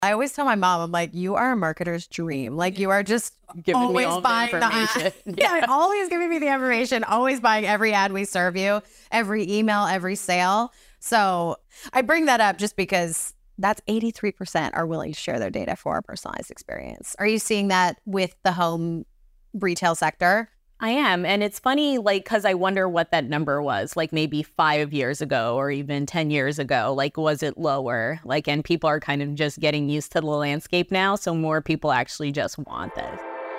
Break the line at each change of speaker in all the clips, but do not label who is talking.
I always tell my mom, I'm like, you are a marketer's dream. Like you are just
giving
always
me all
buying
the information.
Yeah, always giving me the information, always buying every ad we serve you, every email, every sale. So I bring that up just because that's 83% are willing to share their data for a personalized experience. Are you seeing that with the home retail sector?
I am. And it's funny, like, because I wonder what that number was, like maybe 5 years ago or even 10 years ago. Like, was it lower? Like, and people are kind of just getting used to the landscape now. So more people actually just want this.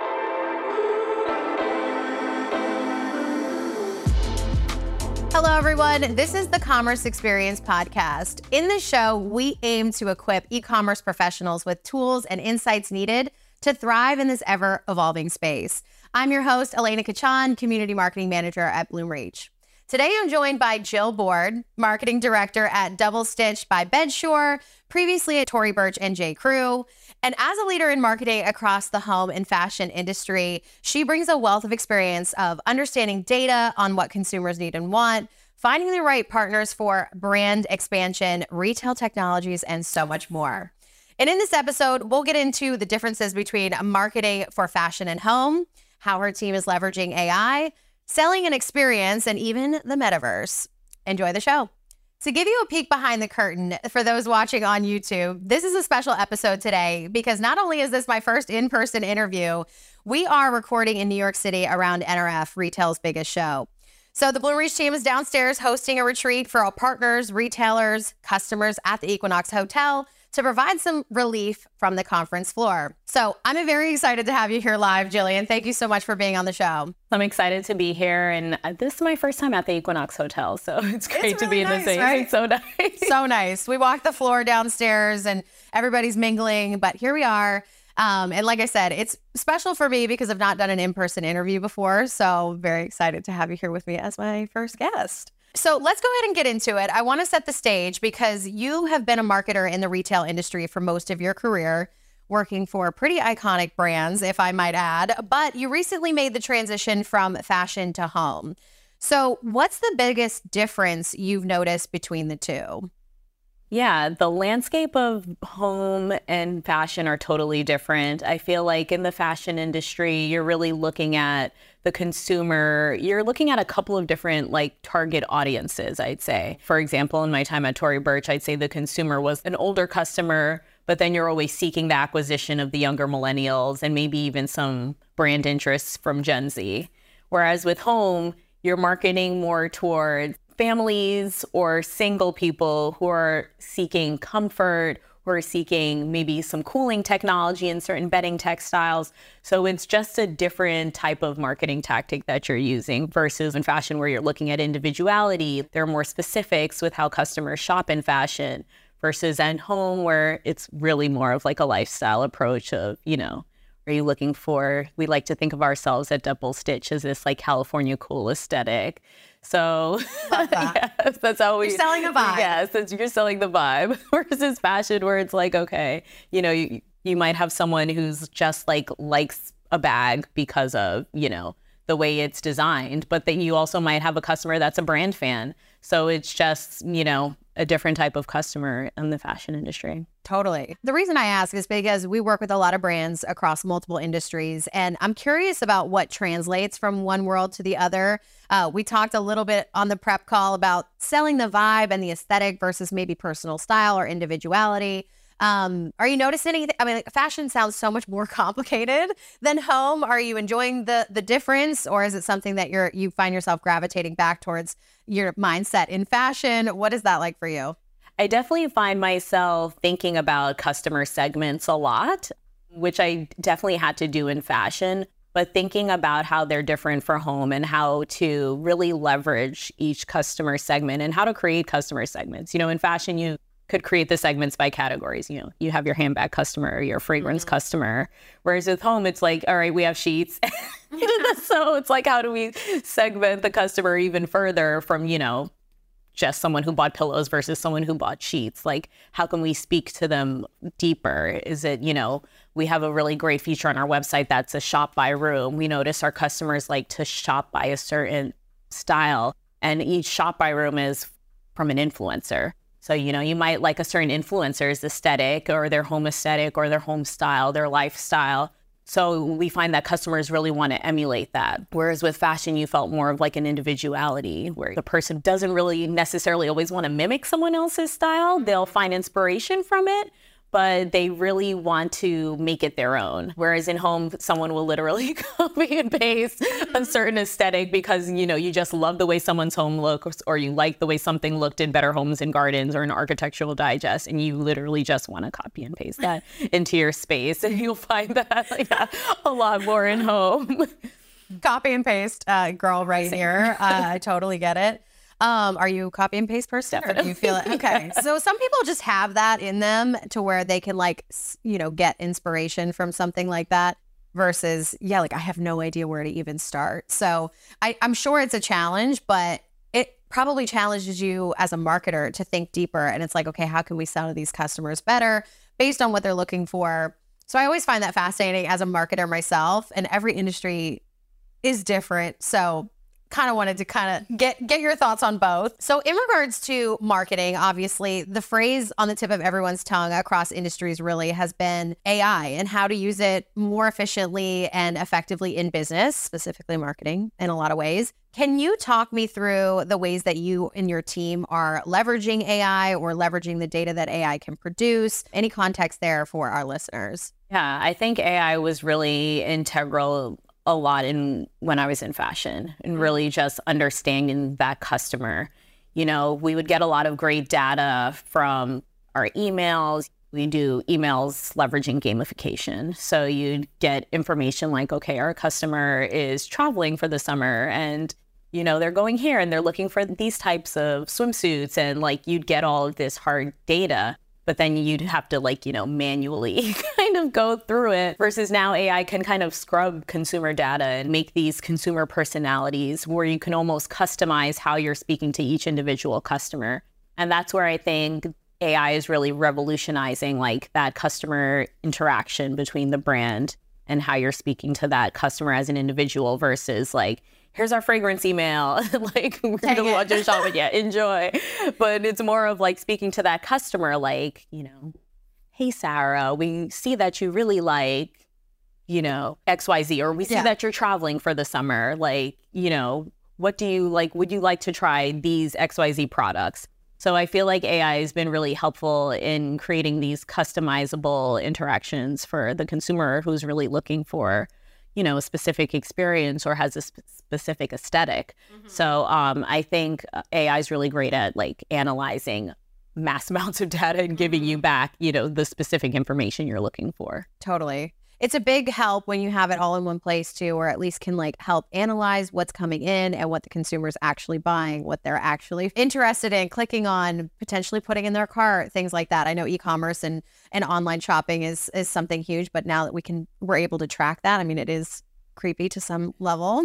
Hello, everyone. This is the Commerce Experience Podcast. In this show, we aim to equip e-commerce professionals with tools and insights needed to thrive in this ever-evolving space. I'm your host, Elena Kachan, Community Marketing Manager at Bloomreach. Today, I'm joined by Jill Board, Marketing Director at Double Stitch by Bedshore, previously at Tory Burch and J. Crew. And as a leader in marketing across the home and fashion industry, she brings a wealth of experience of understanding data on what consumers need and want, finding the right partners for brand expansion, retail technologies, and so much more. And in this episode, we'll get into the differences between marketing for fashion and home, how her team is leveraging AI, selling an experience, and even the metaverse. Enjoy the show. To give you a peek behind the curtain for those watching on YouTube, this is a special episode today because not only is this my first in-person interview, we are recording in New York City around NRF, retail's biggest show. So the Bloomreach team is downstairs hosting a retreat for all partners, retailers, customers at the Equinox Hotel to provide some relief from the conference floor. So I'm very excited to have you here live, Jillian. Thank you so much for being on the show.
I'm excited to be here. And this is my first time at the Equinox Hotel. So it's great to be in this space.
Right?
It's so nice.
So nice. We walked the floor downstairs and everybody's mingling, but here we are. And like I said, it's special for me because I've not done an in-person interview before. So very excited to have you here with me as my first guest. So let's go ahead and get into it. I want to set the stage because you have been a marketer in the retail industry for most of your career, working for pretty iconic brands, if I might add, but you recently made the transition from fashion to home. So what's the biggest difference you've noticed between the two?
Yeah, the landscape of home and fashion are totally different. I feel like in the fashion industry, you're really looking at the consumer. You're looking at a couple of different like target audiences, I'd say. For example, in my time at Tory Burch, I'd say the consumer was an older customer, but then you're always seeking the acquisition of the younger millennials and maybe even some brand interests from Gen Z. Whereas with home, you're marketing more towards families or single people who are seeking comfort, who are seeking maybe some cooling technology in certain bedding textiles. So it's just a different type of marketing tactic that you're using versus in fashion where you're looking at individuality. There are more specifics with how customers shop in fashion versus at home where it's really more of like a lifestyle approach of, you know, are you looking for, we like to think of ourselves at Double Stitch as this like California cool aesthetic. So yes, that's how
You're selling a vibe.
Yes, you're selling the vibe versus fashion where it's like, okay, you know, you might have someone who's just like likes a bag because of, you know, the way it's designed, but then you also might have a customer that's a brand fan. So it's just, you know, a different type of customer in the fashion industry.
Totally. The reason I ask is because we work with a lot of brands across multiple industries, and I'm curious about what translates from one world to the other. We talked a little bit on the prep call about selling the vibe and the aesthetic versus maybe personal style or individuality. Are you noticing anything? I mean, like, fashion sounds so much more complicated than home. Are you enjoying the difference, or is it something that you find yourself gravitating back towards your mindset in fashion? What is that like for you?
I definitely find myself thinking about customer segments a lot, which I definitely had to do in fashion, but thinking about how they're different for home and how to really leverage each customer segment and how to create customer segments. You know, in fashion, you could create the segments by categories. You know, you have your handbag customer, your fragrance customer, whereas with home, it's like, all right, we have sheets. So it's like, how do we segment the customer even further from, you know, just someone who bought pillows versus someone who bought sheets? Like, how can we speak to them deeper? Is it, you know, we have a really great feature on our website that's a shop by room. We notice our customers like to shop by a certain style, and each shop by room is from an influencer. So, you might like a certain influencer's aesthetic or their home style, their lifestyle. So we find that customers really want to emulate that. Whereas with fashion, you felt more of like an individuality where the person doesn't really necessarily always want to mimic someone else's style. They'll find inspiration from it, but they really want to make it their own. Whereas in home, someone will literally copy and paste a certain aesthetic because, you just love the way someone's home looks, or you like the way something looked in Better Homes and Gardens or an Architectural Digest, and you literally just want to copy and paste that into your space. And you'll find that a lot more in home.
Copy and paste, girl right here. I totally get it. Are you a copy and paste person?
Definitely.
Or do you feel it? Okay. So some people just have that in them to where they can get inspiration from something like that versus, I have no idea where to even start. So I'm sure it's a challenge, but it probably challenges you as a marketer to think deeper. And it's like, okay, how can we sell to these customers better based on what they're looking for? So I always find that fascinating as a marketer myself, and every industry is different. So kind of wanted to get your thoughts on both. So in regards to marketing, obviously the phrase on the tip of everyone's tongue across industries really has been AI and how to use it more efficiently and effectively in business, specifically marketing in a lot of ways. Can you talk me through the ways that you and your team are leveraging AI or leveraging the data that AI can produce? Any context there for our listeners?
Yeah, I think AI was really integral a lot when I was in fashion and really just understanding that customer. We would get a lot of great data from our emails. We do emails leveraging gamification. So you'd get information like, okay, our customer is traveling for the summer and, they're going here and they're looking for these types of swimsuits. And you'd get all of this hard data. But then you'd have to manually kind of go through it versus now AI can kind of scrub consumer data and make these consumer personalities where you can almost customize how you're speaking to each individual customer. And that's where I think AI is really revolutionizing that customer interaction between the brand and how you're speaking to that customer as an individual versus here's our fragrance email. We're going to launch a shop and enjoy. But it's more of speaking to that customer, hey, Sarah, we see that you really like, XYZ, or we see that you're traveling for the summer. What do you like? Would you like to try these XYZ products? So I feel like AI has been really helpful in creating these customizable interactions for the consumer who's really looking for a specific experience or has a specific aesthetic. Mm-hmm. So I think AI is really great at analyzing mass amounts of data and giving you back, the specific information you're looking for.
Totally. It's a big help when you have it all in one place too, or at least can help analyze what's coming in and what the consumer's actually buying, what they're actually interested in, clicking on, potentially putting in their cart, things like that. I know e-commerce and online shopping is something huge, but now that we're able to track that, I mean, it is creepy to some level,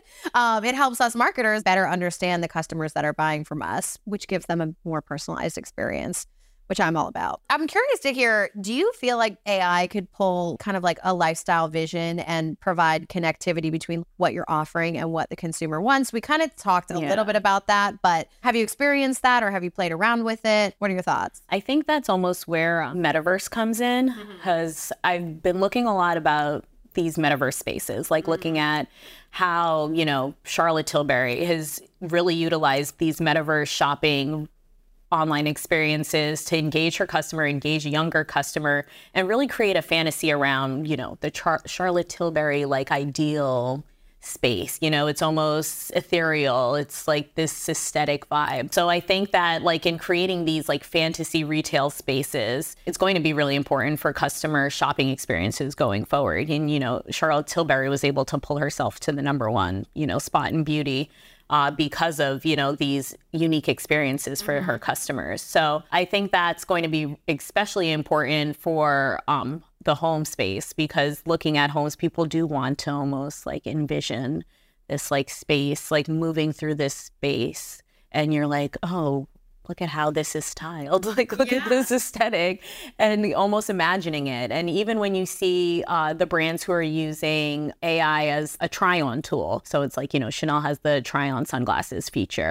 but it helps us marketers better understand the customers that are buying from us, which gives them a more personalized experience, which I'm all about. I'm curious to hear, do you feel like AI could pull kind of a lifestyle vision and provide connectivity between what you're offering and what the consumer wants? We kind of talked a little bit about that, but have you experienced that or have you played around with it? What are your thoughts?
I think that's almost where metaverse comes in, because I've been looking a lot about these metaverse spaces, looking at how, Charlotte Tilbury has really utilized these metaverse shopping online experiences to engage her customer, engage a younger customer, and really create a fantasy around, the Charlotte Tilbury ideal space. It's almost ethereal. It's this aesthetic vibe. So I think that in creating these fantasy retail spaces, it's going to be really important for customer shopping experiences going forward. And, Charlotte Tilbury was able to pull herself to the #1, spot in beauty because of, these unique experiences for her customers. So I think that's going to be especially important for the home space, because looking at homes, people do want to almost envision this space, moving through this space. And you're oh, look at how this is styled. Look at this aesthetic, and almost imagining it. And even when you see the brands who are using AI as a try-on tool. So it's Chanel has the try-on sunglasses feature.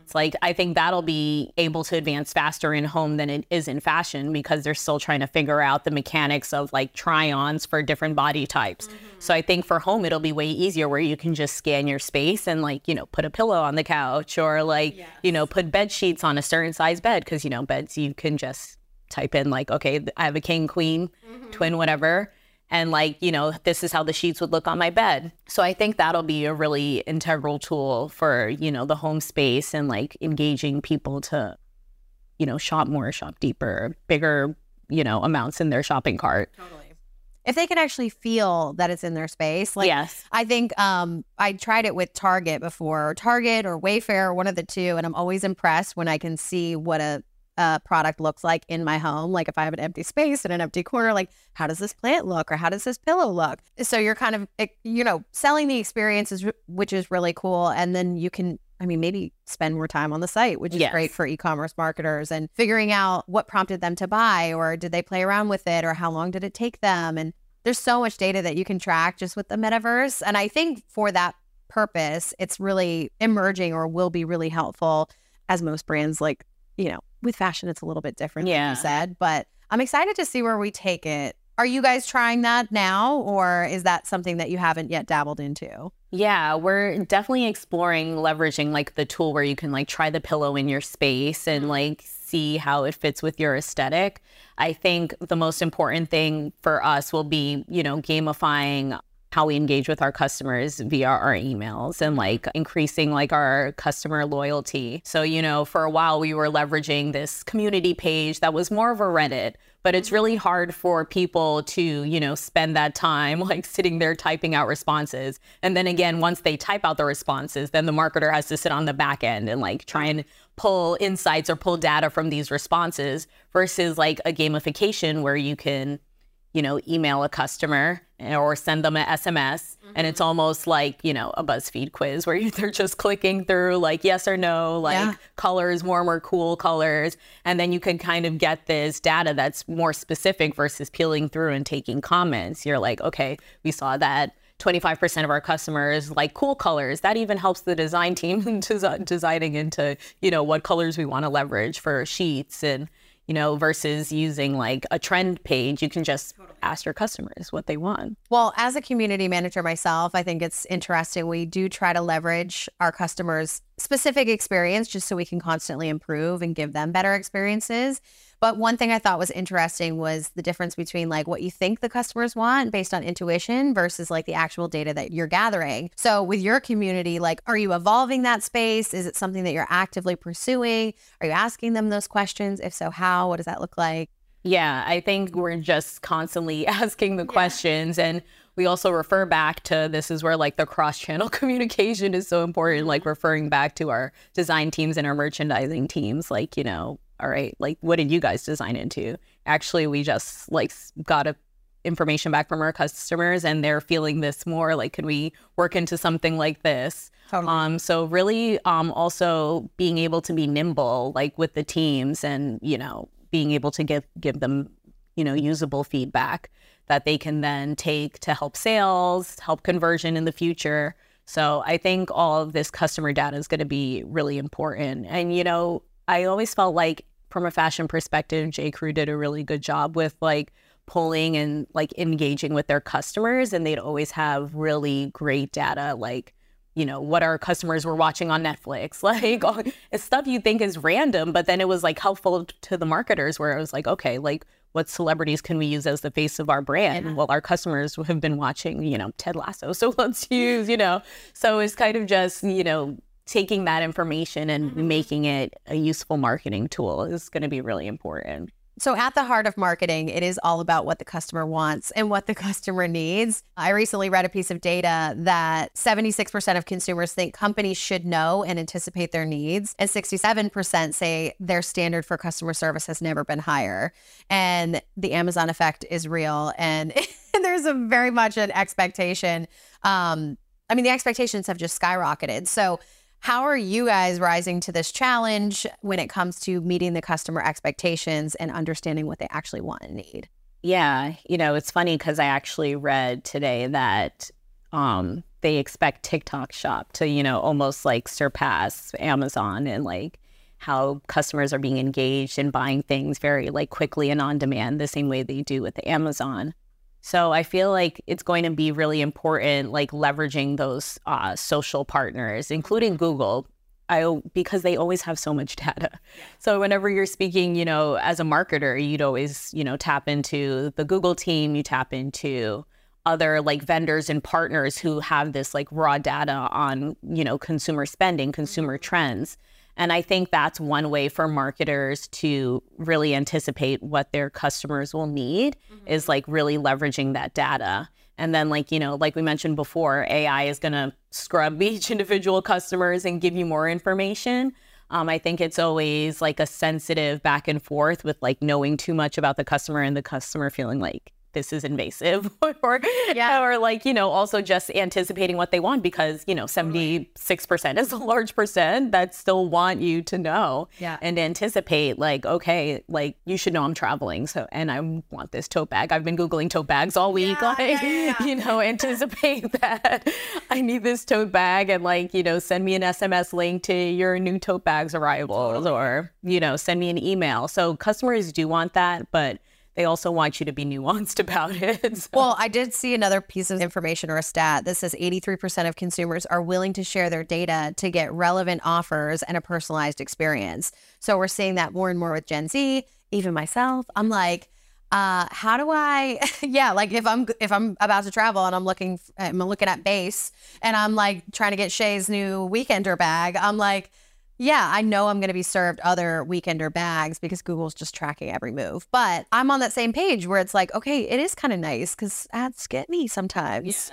It's like, I think that'll be able to advance faster in home than it is in fashion, because they're still trying to figure out the mechanics of like try-ons for different body types. So I think for home, it'll be way easier where you can just scan your space and like, put a pillow on the couch, or like, put bed sheets on a certain size bed. Cause beds, you can just type in like, okay, I have a king, queen, twin, whatever. And like, this is how the sheets would look on my bed. So I think that'll be a really integral tool for, the home space and like engaging people to, shop more, shop deeper, bigger, amounts in their shopping cart.
Totally. If they can actually feel that it's in their space. Like,
yes.
I think I tried it with Target before, Target or Wayfair, one of the two. And I'm always impressed when I can see what a product looks like in my home. Like if I have an empty space and an empty corner, like how does this plant look, or how does this pillow look? So you're kind of, selling the experiences, which is really cool. And then you can, maybe spend more time on the site, which is great for e-commerce marketers, and figuring out what prompted them to buy, or did they play around with it, or how long did it take them? And there's so much data that you can track just with the metaverse. And I think for that purpose, it's really emerging, or will be really helpful, as most brands like, with fashion, it's a little bit different, like you said, but I'm excited to see where we take it. Are you guys trying that now, or is that something that you haven't yet dabbled into?
Yeah, we're definitely exploring leveraging like the tool where you can like try the pillow in your space and like see how it fits with your aesthetic. I think the most important thing for us will be, gamifying how we engage with our customers via our emails, and like increasing like our customer loyalty. So, for a while we were leveraging this community page that was more of a Reddit, but it's really hard for people to, spend that time like sitting there typing out responses. And then again, once they type out the responses, then the marketer has to sit on the back end and like try and pull insights or pull data from these responses, versus like a gamification where you can, email a customer or send them an SMS. And it's almost like, a BuzzFeed quiz where they're just clicking through like yes or no, like colors, warm or cool colors. And then you can kind of get this data that's more specific versus peeling through and taking comments. You're like, okay, we saw that 25% of our customers like cool colors. That even helps the design team designing into, what colors we want to leverage for sheets. And versus using like a trend page, you can just ask your customers what they want.
Well, as a community manager myself, I think it's interesting. We do try to leverage our customers' specific experience just so we can constantly improve and give them better experiences. But one thing I thought was interesting was the difference between like what you think the customers want based on intuition versus like the actual data that you're gathering. So with your community, like, are you evolving that space? Is it something that you're actively pursuing? Are you asking them those questions? If so, how? What does that look like?
Yeah, I think we're just constantly asking the questions. And we also refer back to, this is where like the cross-channel communication is so important, like referring back to our design teams and our merchandising teams, like, all right, like what did you guys design into? Actually, we just like got information back from our customers and they're feeling this more, like, could we work into something like this?
Totally.
So really also being able to be nimble, like with the teams, and, being able to give them, usable feedback that they can then take to help sales, help conversion in the future. So I think all of this customer data is going to be really important. And, I always felt like from a fashion perspective, J.Crew did a really good job with like pulling and like engaging with their customers. And they'd always have really great data, like, what our customers were watching on Netflix, like it's stuff you think is random, but then it was like helpful to the marketers, where it was like, okay, like what celebrities can we use as the face of our brand? Yeah. Well, our customers have been watching, Ted Lasso, so let's use, so it's kind of just, taking that information and making it a useful marketing tool is going to be really important.
So at the heart of marketing, it is all about what the customer wants and what the customer needs. I recently read a piece of data that 76% of consumers think companies should know and anticipate their needs, and 67% say their standard for customer service has never been higher. And the Amazon effect is real, and there's a very much an expectation. The expectations have just skyrocketed. So how are you guys rising to this challenge when it comes to meeting the customer expectations and understanding what they actually want and need?
Yeah, it's funny because I actually read today that they expect TikTok Shop to, you know, almost like surpass Amazon, and like how customers are being engaged and buying things very like quickly and on demand, the same way they do with the Amazon. So I feel like it's going to be really important, like leveraging those social partners, including Google, because they always have so much data. So whenever you're speaking, you know, as a marketer, you'd always, you know, tap into the Google team, you tap into other like vendors and partners who have this like raw data on, you know, consumer spending, consumer trends. And I think that's one way for marketers to really anticipate what their customers will need, is like really leveraging that data. And then, like, you know, like we mentioned before, AI is going to scrub each individual customers and give you more information. I think it's always like a sensitive back and forth with like knowing too much about the customer and the customer feeling like this is invasive or like, you know, also just anticipating what they want, because, you know, 76% is a large percent that still want you to know and anticipate like, okay, like you should know I'm traveling. So, and I want this tote bag. I've been Googling tote bags all week. You know, anticipate that I need this tote bag, and like, you know, send me an SMS link to your new tote bags arrivals, or, you know, send me an email. So customers do want that, but they also want you to be nuanced about it. So.
Well, I did see another piece of information or a stat that says 83% of consumers are willing to share their data to get relevant offers and a personalized experience. So we're seeing that more and more with Gen Z, even myself. I'm like, how do I, like if I'm about to travel and I'm looking at Base and I'm like trying to get Shay's new Weekender bag, I'm like, yeah, I know I'm going to be served other Weekender bags because Google's just tracking every move. But I'm on that same page where it's like, okay, it is kind of nice because ads get me sometimes.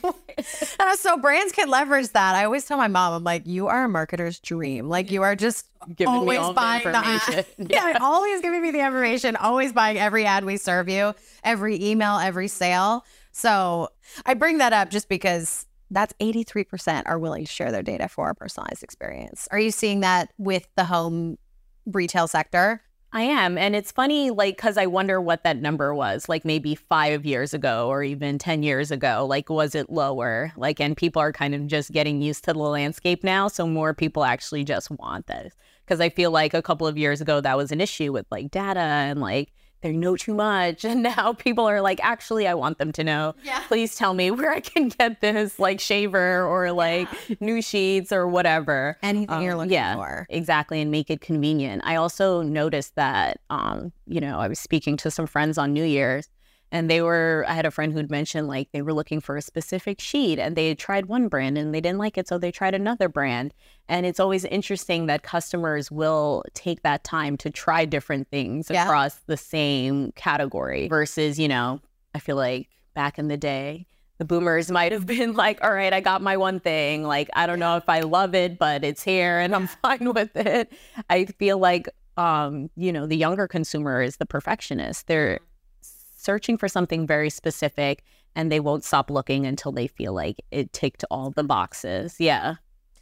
And so brands can leverage that. I always tell my mom, I'm like, you are a marketer's dream. Like you are just
giving me all the information.
Always giving me the information, always buying every ad we serve you, every email, every sale. So I bring that up just because that's 83% are willing to share their data for a personalized experience. Are you seeing that with the home retail sector?
I am. And it's funny, like, because I wonder what that number was, like maybe 5 years ago or even 10 years ago. Like, was it lower? Like, and people are kind of just getting used to the landscape now. So more people actually just want this. Because I feel like a couple of years ago, that was an issue with like data and like, they know too much. And now people are like, actually, I want them to know. Please tell me where I can get this like shaver or like new sheets or whatever.
Anything you're looking for.
Exactly. And make it convenient. I also noticed that, you know, I was speaking to some friends on New Year's, and I had a friend who'd mentioned like they were looking for a specific sheet and they had tried one brand and they didn't like it. So they tried another brand. And it's always interesting that customers will take that time to try different things across the same category versus, you know, I feel like back in the day, the boomers might have been like, all right, I got my one thing. Like, I don't know if I love it, but it's here and I'm fine with it. I feel like, you know, the younger consumer is the perfectionist. They're searching for something very specific and they won't stop looking until they feel like it ticked all the boxes. Yeah.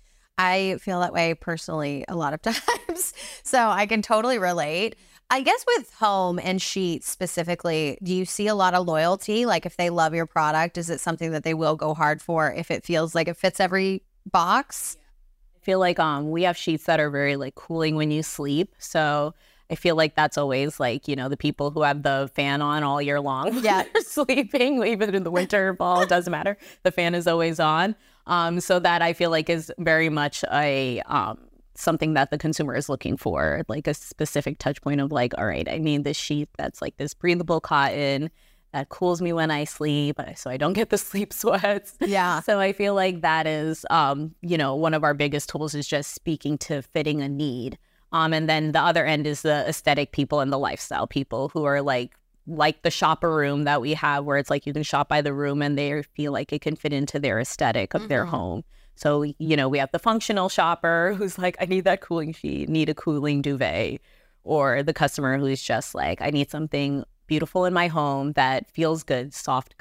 I feel that way personally a lot of times. So I can totally relate. I guess with home and sheets specifically, do you see a lot of loyalty? Like if they love your product, is it something that they will go hard for if it feels like it fits every box?
I feel like we have sheets that are very like cooling when you sleep. So I feel like that's always like, you know, the people who have the fan on all year long. They're sleeping, even in the winter, fall, it doesn't matter. The fan is always on. So that I feel like is very much a something that the consumer is looking for, like a specific touch point of like, all right, I need this sheet that's like this breathable cotton that cools me when I sleep so I don't get the sleep sweats.
Yeah.
So I feel like that is, you know, one of our biggest tools is just speaking to fitting a need. And then the other end is the aesthetic people and the lifestyle people who are like the shopper room that we have where it's like you can shop by the room and they feel like it can fit into their aesthetic of their home. So, you know, we have the functional shopper who's like, I need that cooling sheet, need a cooling duvet. Or the customer who's just like, I need something beautiful in my home that feels good, soft,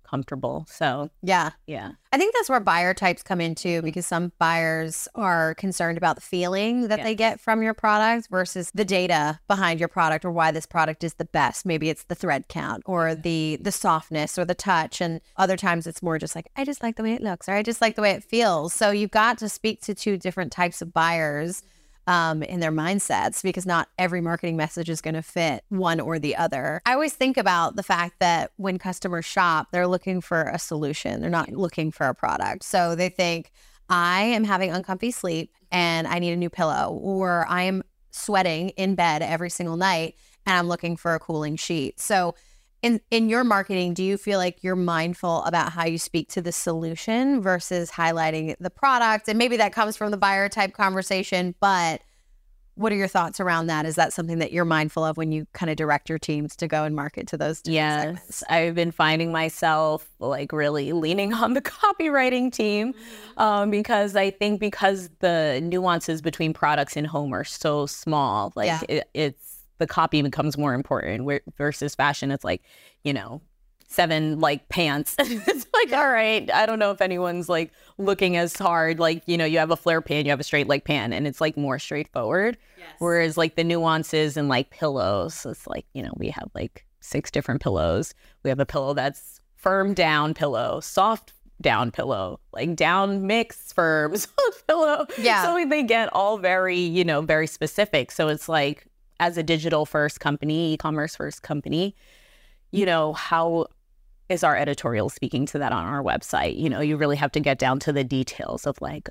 comfortable. So
yeah.
I
think that's where buyer types come in too, because some buyers are concerned about the feeling that they get from your product versus the data behind your product or why this product is the best. Maybe it's the thread count or the softness or the touch. And other times it's more just like, I just like the way it looks, or I just like the way it feels. So you've got to speak to two different types of buyers in their mindsets, because not every marketing message is going to fit one or the other. I always think about the fact that when customers shop, they're looking for a solution. They're not looking for a product. So they think, I am having uncomfy sleep and I need a new pillow, or I am sweating in bed every single night and I'm looking for a cooling sheet. So in your marketing, do you feel like you're mindful about how you speak to the solution versus highlighting the product? And maybe that comes from the buyer type conversation, but what are your thoughts around that? Is that something that you're mindful of when you kind of direct your teams to go and market to those segments?
I've been finding myself like really leaning on the copywriting team because I think because the nuances between products and home are so small, like it's the copy becomes more important versus fashion. It's like, 7 like pants. It's like, all right, I don't know if anyone's like looking as hard. Like, you have a flare pan, you have a straight leg pan, and it's like more straightforward. Yes. Whereas like the nuances and like pillows, it's like, we have like 6 different pillows. We have a pillow that's firm down pillow, soft down pillow, like down mix, firm pillow. Yeah. So they get all very, very specific. So it's like, as a digital first company, e-commerce first company, how is our editorial speaking to that on our website? You really have to get down to the details of like,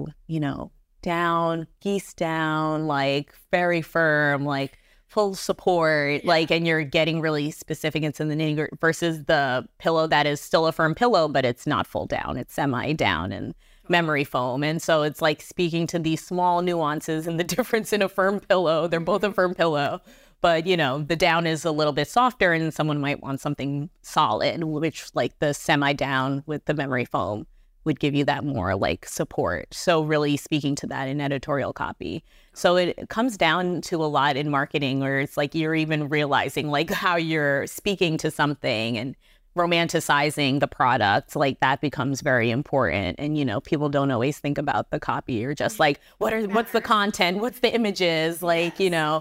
down, geese down, like very firm, like full support, like, and you're getting really specific into the nitty-gritty versus the pillow that is still a firm pillow, but it's not full down, it's semi down and memory foam. And so it's like speaking to these small nuances and the difference in a firm pillow. They're both a firm pillow, but the down is a little bit softer and someone might want something solid, which like the semi down with the memory foam would give you that more like support. So really speaking to that in editorial copy. So it comes down to a lot in marketing where it's like you're even realizing like how you're speaking to something and romanticizing the product, like that becomes very important. And people don't always think about the copy. You're just like, what's the content, what's the images, like,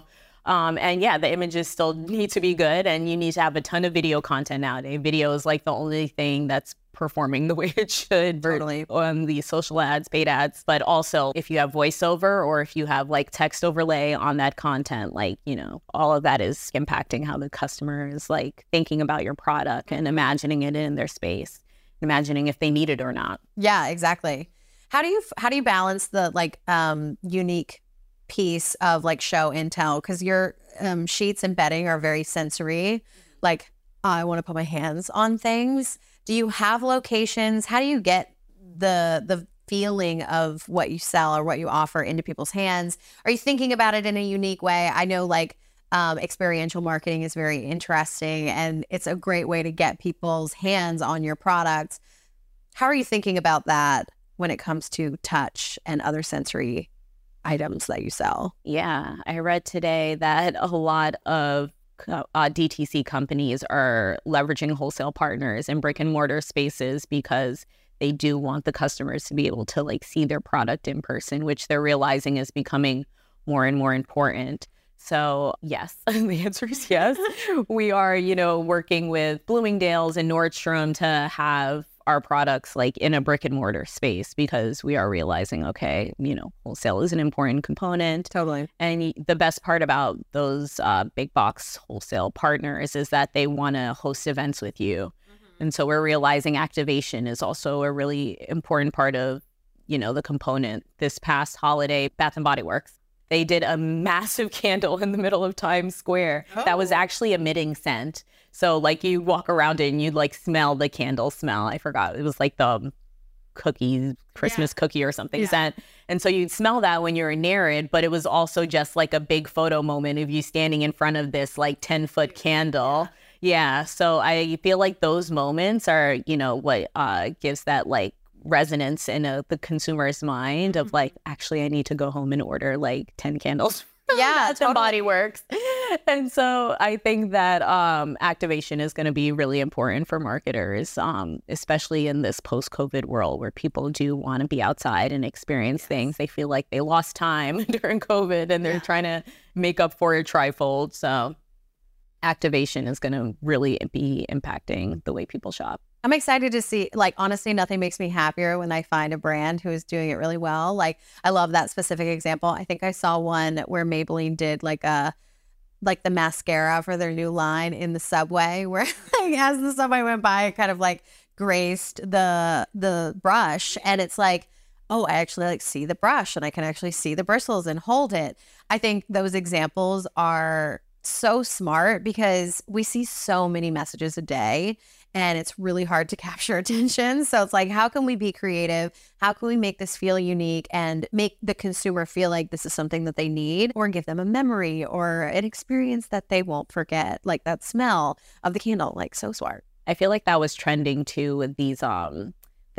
and the images still need to be good, and you need to have a ton of video content nowadays. Video is like the only thing that's performing the way it should on the social ads, paid ads. But also if you have voiceover or if you have like text overlay on that content, like, all of that is impacting how the customer is like thinking about your product and imagining it in their space, imagining if they need it or not.
Yeah, exactly. How do you balance the like unique piece of like show and tell? Because your sheets and bedding are very sensory. Like, I want to put my hands on things. Do you have locations? How do you get the feeling of what you sell or what you offer into people's hands? Are you thinking about it in a unique way? I know like experiential marketing is very interesting and it's a great way to get people's hands on your products. How are you thinking about that when it comes to touch and other sensory items that you sell?
Yeah, I read today that a lot of DTC companies are leveraging wholesale partners in brick and mortar spaces because they do want the customers to be able to like see their product in person, which they're realizing is becoming more and more important. So yes, the answer is yes. We are, working with Bloomingdale's and Nordstrom to have our products like in a brick and mortar space because we are realizing, okay, wholesale is an important component.
Totally.
And the best part about those big box wholesale partners is that they want to host events with you. Mm-hmm. And so we're realizing activation is also a really important part of, the component. This past holiday, Bath and Body Works, they did a massive candle in the middle of Times Square that was actually emitting scent. So like you walk around it and you'd like smell the candle smell. I forgot. It was like the Christmas cookie or something scent. And so you'd smell that when you're near it, but it was also just like a big photo moment of you standing in front of this like 10-foot candle. Yeah. So I feel like those moments are, what gives that like resonance in the consumer's mind of like, actually, I need to go home and order like 10 candles
Yeah,
Bath and Body Works. And so I think that activation is going to be really important for marketers, especially in this post-COVID world where people do want to be outside and experience things. They feel like they lost time during COVID and they're trying to make up for it trifold. So activation is going to really be impacting the way people shop.
I'm excited to see, like, honestly, nothing makes me happier when I find a brand who is doing it really well. Like, I love that specific example. I think I saw one where Maybelline did like the mascara for their new line in the subway, where like, as the subway went by, it kind of like graced the brush. And it's like, oh, I actually like see the brush and I can actually see the bristles and hold it. I think those examples are so smart because we see so many messages a day and it's really hard to capture attention. So it's like, how can we be creative? How can we make this feel unique and make the consumer feel like this is something that they need, or give them a memory or an experience that they won't forget, like that smell of the candle, like so smart.
I feel like that was trending too with these the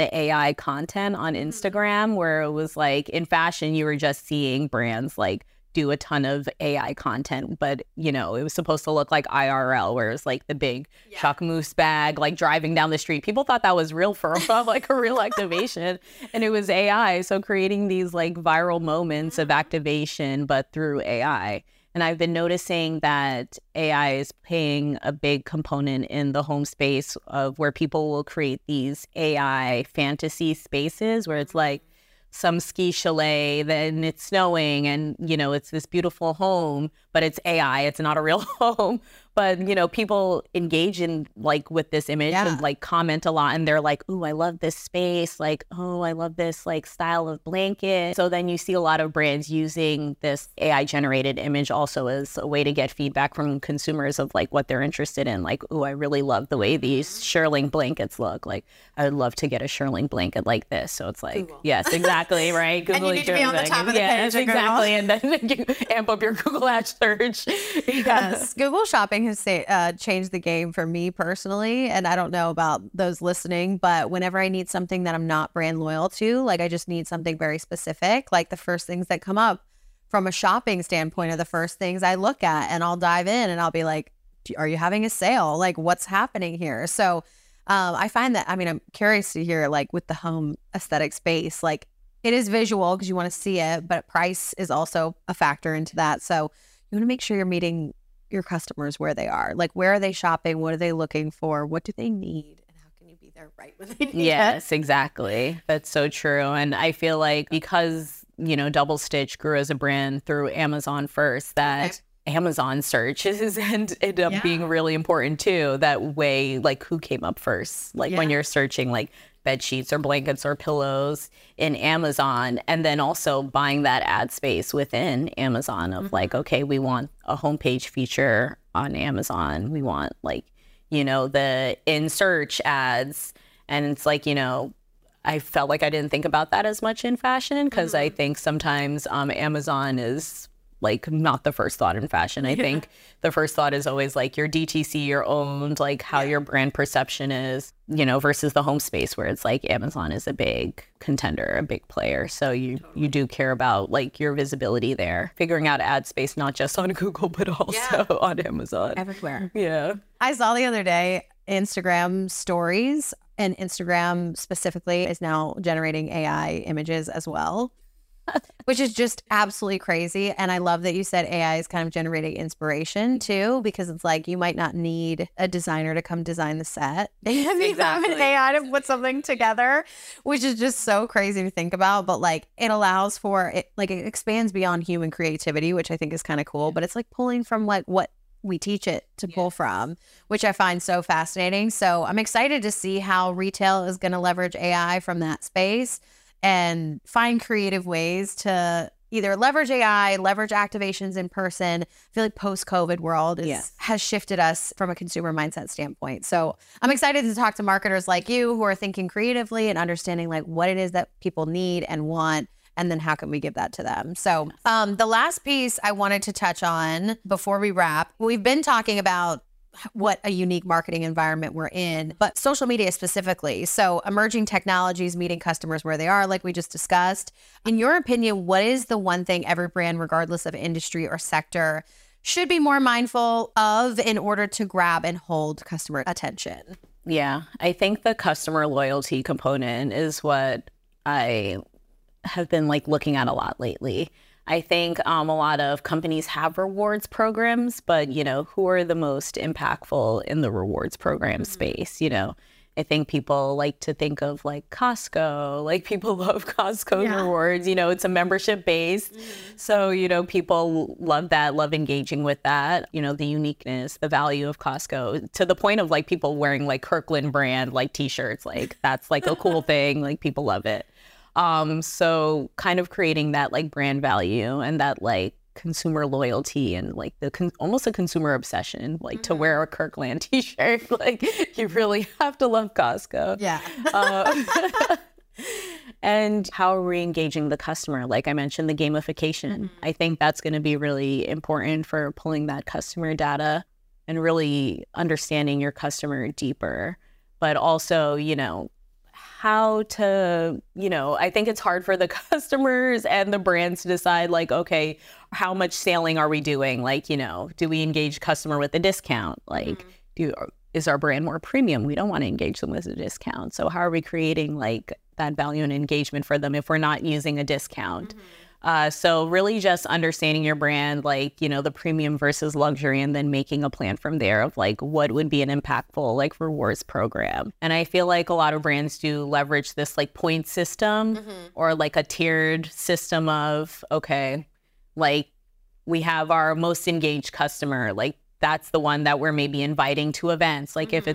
AI content on Instagram, where it was like in fashion, you were just seeing brands like do a ton of AI content, but you know, it was supposed to look like IRL, where it's like the big Jacquemus bag, like driving down the street. People thought that was real for like a real activation, and it was AI. So creating these like viral moments of activation, but through AI. And I've been noticing that AI is playing a big component in the home space of where people will create these AI fantasy spaces where it's like some ski chalet, then it's snowing and, you know, it's this beautiful home, but it's AI. It's not a real home. But, you know, people engage in like with this image and like comment a lot. And they're like, ooh, I love this space. Like, oh, I love this like style of blanket. So then you see a lot of brands using this AI generated image also as a way to get feedback from consumers of like what they're interested in. Like, ooh, I really love the way these Shearling blankets look. Like, I would love to get a Shearling blanket like this. So it's like,
Google.
Yes, exactly, right? Google,
and you need to be on the top of the page.
Exactly. And then you amp up your Google Ad search.
Yes. Google Shopping has changed the game for me personally. And I don't know about those listening, but whenever I need something that I'm not brand loyal to, like I just need something very specific, like the first things that come up from a shopping standpoint are the first things I look at, and I'll dive in and I'll be like, are you having a sale? Like, what's happening here? So I find that, I mean, I'm curious to hear, like with the home aesthetic space, like it is visual because you want to see it, but price is also a factor into that. So you want to make sure you're meeting your customers where they are. Like, where are they shopping? What are they looking for? What do they need? And how can you be there right when they need
Yes, exactly. That's so true. And I feel like because, you know, Double Stitch grew as a brand through Amazon first, that Amazon search ended up being really important too. That way, like who came up first? Like when you're searching like bed sheets or blankets or pillows in Amazon, and then also buying that ad space within Amazon of like, okay, we want a homepage feature on Amazon. We want like, you know, the in search ads. And it's like, you know, I felt like I didn't think about that as much in fashion because I think sometimes Amazon is like not the first thought in fashion. I think the first thought is always like your DTC, your owned, like how your brand perception is, you know, versus the home space where it's like Amazon is a big contender, a big player. So you do care about like your visibility there, figuring out ad space, not just on Google, but also on Amazon.
Everywhere.
Yeah.
I saw the other day Instagram stories, and Instagram specifically is now generating AI images as well. Which is just absolutely crazy. And I love that you said AI is kind of generating inspiration too, because it's like you might not need a designer to come design the set. You have an AI to put something together, which is just so crazy to think about. But like it allows for it, like it expands beyond human creativity, which I think is kind of cool. But it's like pulling from like what we teach it to pull from, which I find so fascinating. So I'm excited to see how retail is going to leverage AI from that space and find creative ways to either leverage AI, leverage activations in person. I feel like post-COVID world has shifted us from a consumer mindset standpoint. So I'm excited to talk to marketers like you who are thinking creatively and understanding like what it is that people need and want, and then how can we give that to them? So the last piece I wanted to touch on before we wrap, we've been talking about what a unique marketing environment we're in, but social media specifically. So emerging technologies, meeting customers where they are, like we just discussed. In your opinion, what is the one thing every brand, regardless of industry or sector, should be more mindful of in order to grab and hold customer attention?
Yeah, I think the customer loyalty component is what I have been like looking at a lot lately. I think a lot of companies have rewards programs, but, you know, who are the most impactful in the rewards program space? You know, I think people like to think of like Costco, like people love Costco's rewards, you know, it's a membership based. So, you know, people love that, love engaging with that, you know, the uniqueness, the value of Costco, to the point of like people wearing like Kirkland brand, like t-shirts, like that's like a cool thing, like people love it. So kind of creating that like brand value and that like consumer loyalty and like the almost a consumer obsession, like to wear a Kirkland t-shirt, like you really have to love Costco.
Yeah.
And how are we engaging the customer? Like I mentioned, the gamification. I think that's going to be really important for pulling that customer data and really understanding your customer deeper, but also, you know, how to, you know, I think it's hard for the customers and the brands to decide like, okay, how much sailing are we doing? Like, you know, do we engage customer with a discount? Like, is our brand more premium? We don't want to engage them with a discount. So how are we creating like that value and engagement for them if we're not using a discount? So really just understanding your brand, like, you know, the premium versus luxury, and then making a plan from there of like what would be an impactful like rewards program. And I feel like a lot of brands do leverage this like point system or like a tiered system of, okay, like we have our most engaged customer, like that's the one that we're maybe inviting to events. Like if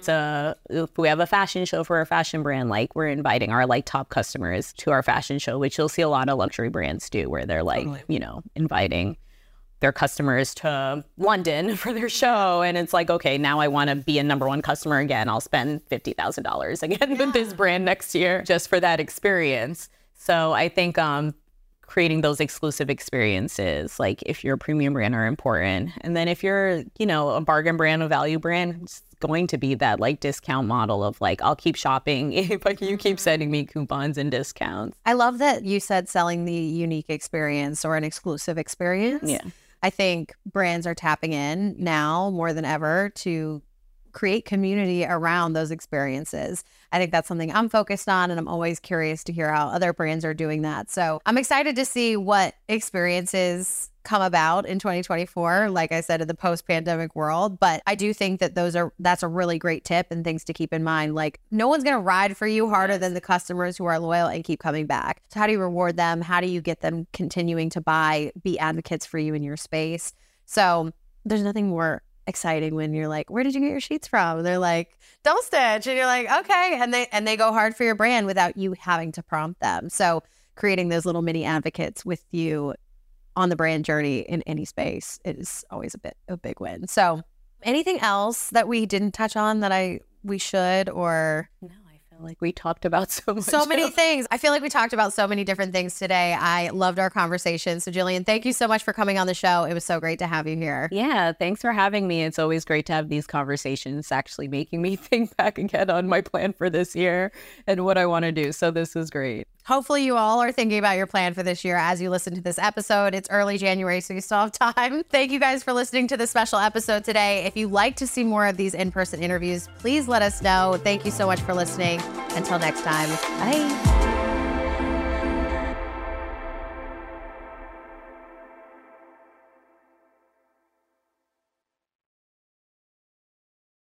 we have a fashion show for a fashion brand, like we're inviting our like top customers to our fashion show, which you'll see a lot of luxury brands do, where they're like, you know, inviting their customers to London for their show. And it's like, okay, now I want to be a #1 customer again. I'll spend $50,000 again with this brand next year just for that experience. So I think creating those exclusive experiences, like if you're a premium brand, are important. And then if you're, you know, a bargain brand, a value brand, it's going to be that like discount model of like, I'll keep shopping if you keep sending me coupons and discounts.
I love that you said selling the unique experience or an exclusive experience.
Yeah.
I think brands are tapping in now more than ever to create community around those experiences. I think that's something I'm focused on, and I'm always curious to hear how other brands are doing that. So I'm excited to see what experiences come about in 2024, like I said, in the post-pandemic world. But I do think that that's a really great tip and things to keep in mind. Like no one's going to ride for you harder than the customers who are loyal and keep coming back. So how do you reward them? How do you get them continuing to buy, be advocates for you in your space? So there's nothing more exciting when you're like, where did you get your sheets from? And they're like, Double Stitch. And you're like, okay. And they go hard for your brand without you having to prompt them. So creating those little mini advocates with you on the brand journey in any space is always a big win. So anything else that we didn't touch on that we should, or?
No, I feel like we talked about
so many things. I feel like we talked about so many different things today. I loved our conversation. So Jillian, thank you so much for coming on the show. It was so great to have you here.
Yeah, thanks for having me. It's always great to have these conversations, actually making me think back again on my plan for this year and what I want to do. So this was great.
Hopefully you all are thinking about your plan for this year as you listen to this episode. It's early January, so you still have time. Thank you guys for listening to this special episode today. If you'd like to see more of these in-person interviews, please let us know. Thank you so much for listening. Until next time, bye.